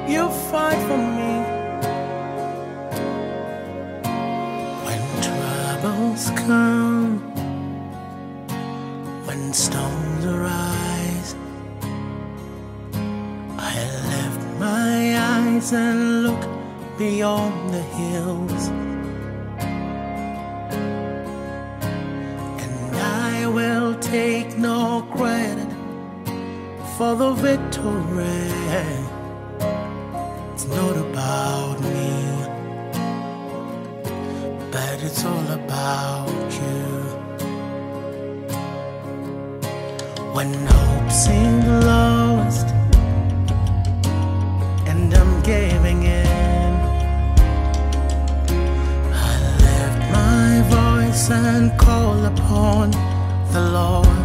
You fight for me. When troubles come, when storms arise, I lift my eyes and look beyond the hills, and I will take no credit for the victory. It's not about me, but it's all about you. When hope seemed lost and I'm giving in, I lift my voice and call upon the Lord,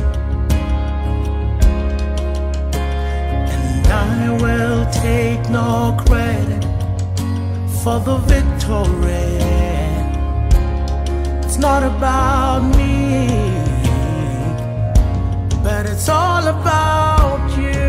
and I will take no credit for the victory. It's not about me, but it's all about you.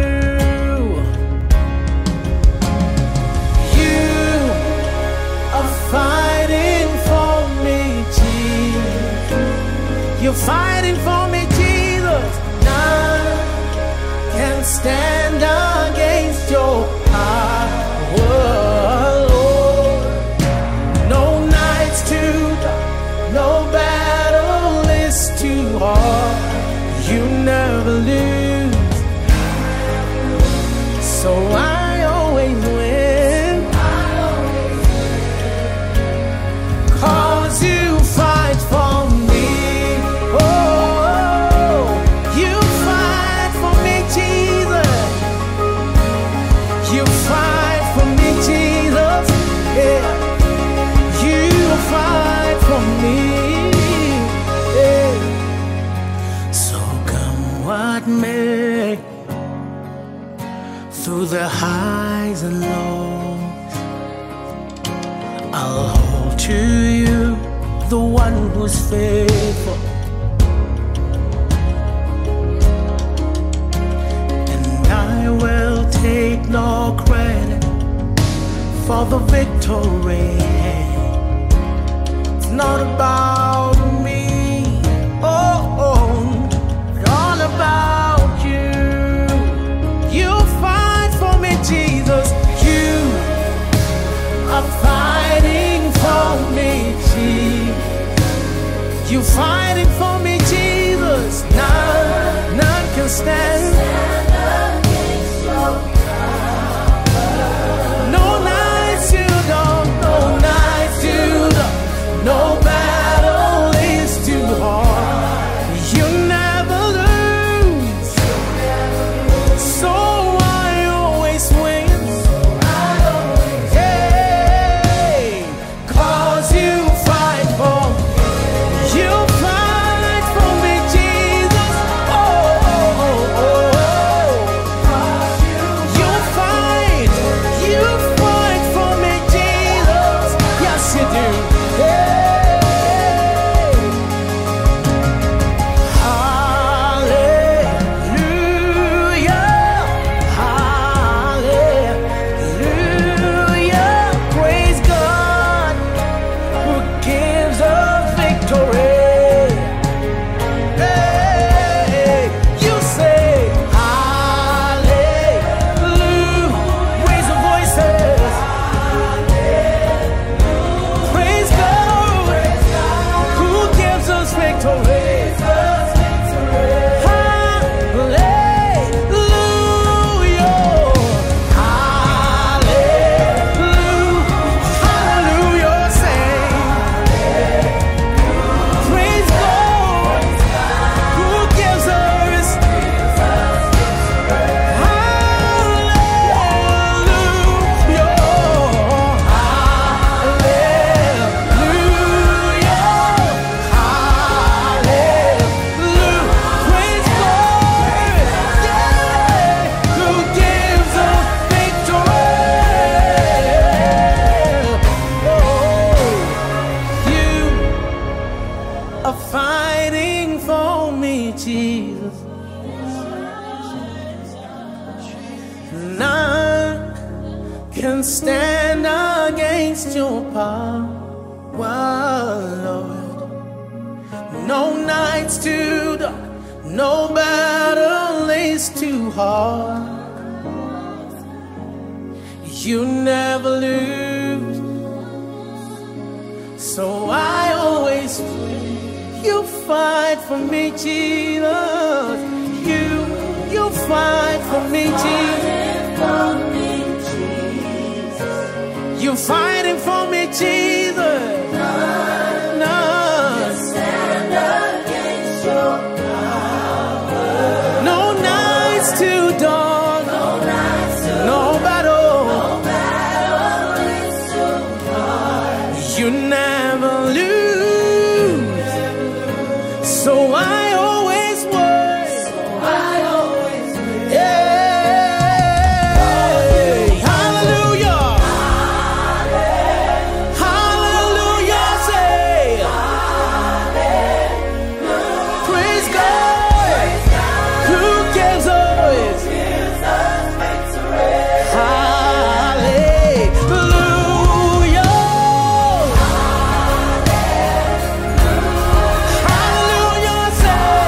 You are fighting for me, Jesus. You're fighting for me, Jesus. None can stand against your power, Lord. No night's too dark, no battle is too hard. You never lose, so I always win. 'Cause you fight for me. Oh, you fight for me, Jesus. You fight for me, Jesus. Yeah, you fight for me. Yeah. So what may, through the highs and lows, I'll hold to you, the one who's faithful, and I will take no credit for the victory. It's not about me, all about you. You fight for me, Jesus. You are fighting for me, Jesus. You fighting for me, Jesus. None can stand. No nights you don't, no nights you don't, no battle can stand against your power, Lord. No night's too dark, no battle is too hard. You never lose, so I always pray. You fight for me, Jesus. You fight for me, Jesus. You're fighting for me, Jesus. None stand against your power. No night's too dark, no battle is too hard. You never lose, so I always win. Yeah. Hallelujah. Hallelujah. Say praise God. Who gives us hallelujah. Hallelujah. Say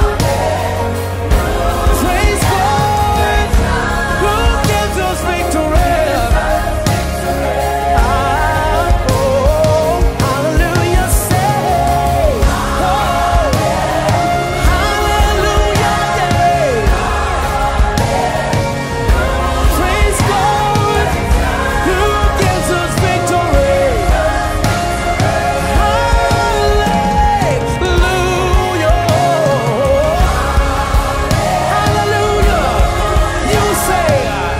praise God. Who gives us victory? Oh, hallelujah. Say hallelujah. Praise God. Who gives us victory? Hallelujah. Hallelujah. You say,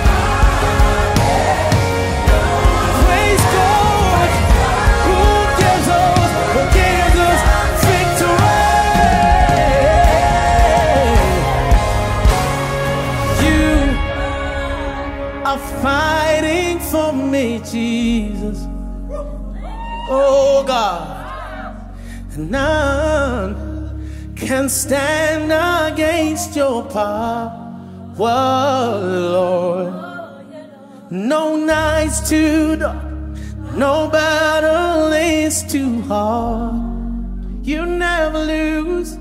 praise God. Who gives us victory? You are fighting for me, Jesus. Oh God, none can stand against your power, Lord. No night's too dark, no battle is too hard. You never lose,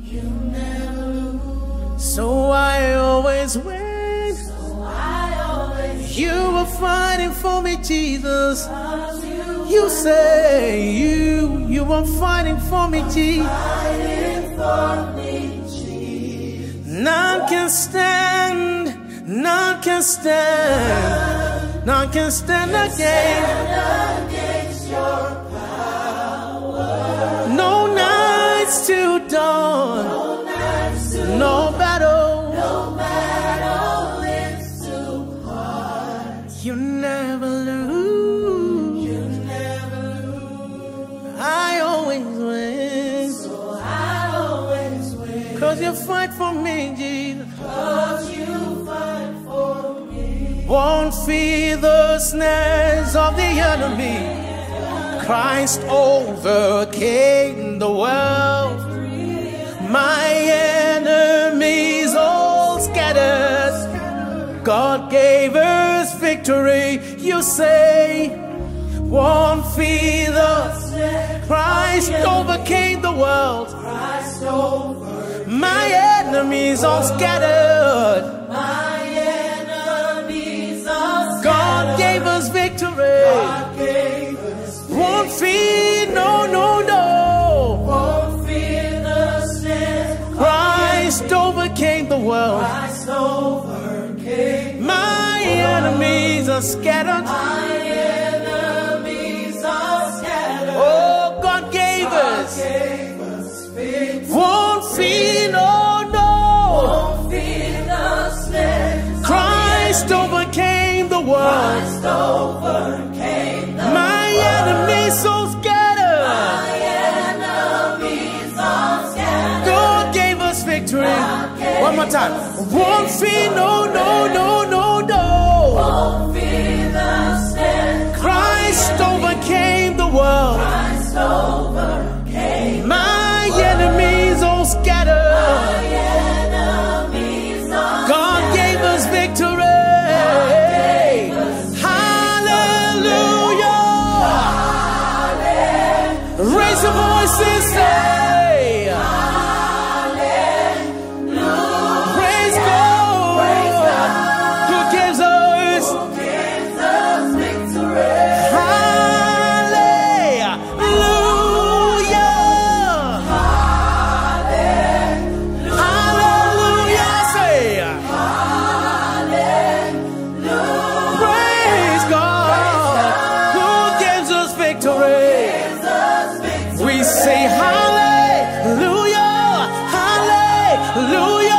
so I always win. You are fighting for me, Jesus. You say you are fighting for me, Jesus. None can stand, none can stand, none can stand against your power. No night's too dark, no battle is too hard. You never lose, I always win. So I always win. 'Cause you fight for me, Jesus. 'Cause you fight for me. Won't fear the snares of the enemy. Christ overcame the world. My enemies all scattered. God gave us victory. You say, won't fear the Christ overcame the world. My enemies all scattered. God gave us victory. Won't fear, no. Christ overcame the world. My enemies are scattered. Oh, God gave us. Won't fear, no. Christ overcame the world. My enemies so scattered. God gave us victory. One more time. Won't fear, no. Christ overcame the world. My enemies all scattered. God gave us victory. say hallelujah, hallelujah.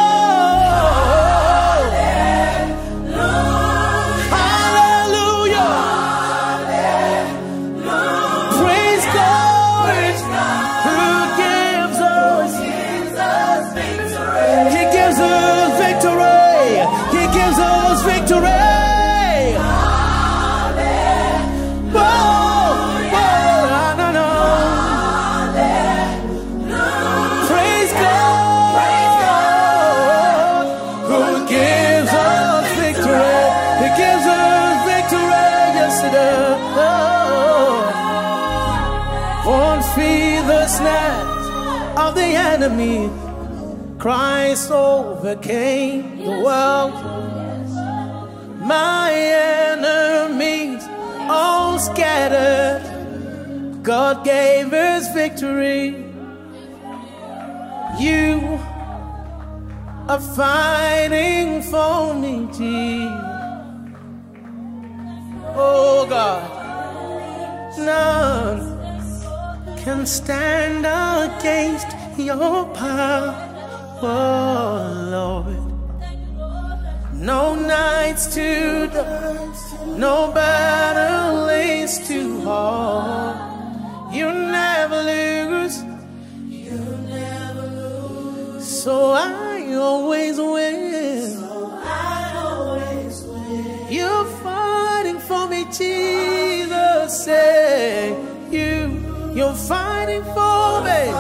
Of the enemy, Christ overcame the world. My enemies all scattered, God gave us victory. You are fighting for me, Jesus. Oh God, none can stand against your power, oh Lord. No nights too dark, no battle is too hard. You never lose, so I always win. You're fighting for me, Jesus. Say you're fighting for me.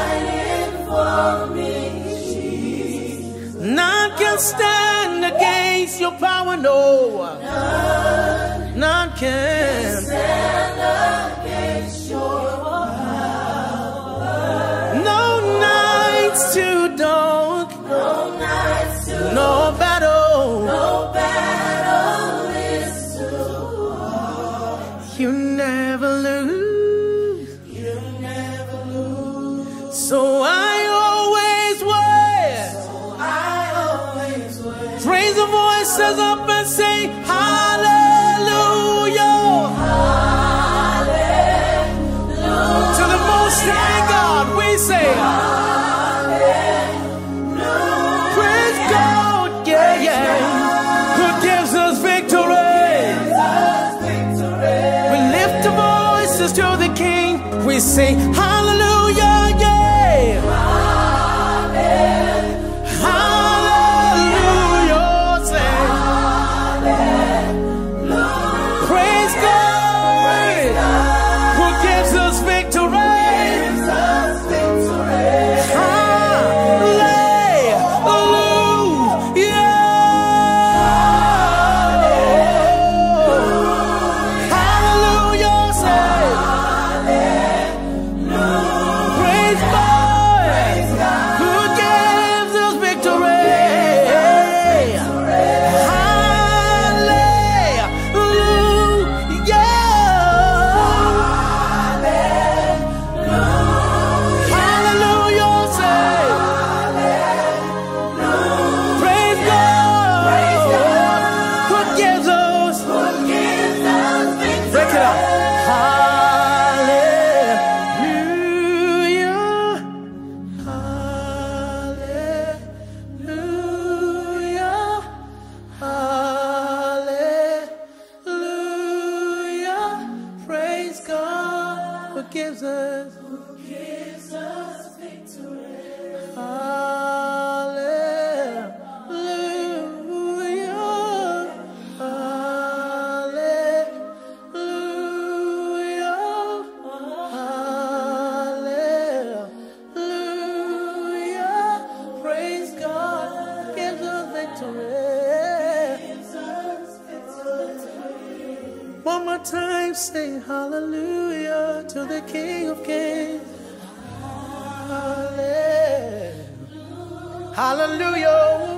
None can stand against your power, no. None can stand against your power. No nights too dark, no battle, is too hard. You never lose. So I always win. Raise the voices up and say hallelujah. Hallelujah. To the Most High God we say hallelujah. Praise God, yeah, yeah. Who gives us victory. We lift the voices to the King. We say hallelujah. Gives us victory. Hallelujah. Hallelujah. Hallelujah. Praise God. Gives us victory. One more time, say hallelujah to the King of Kings. Hallelujah. Hallelujah.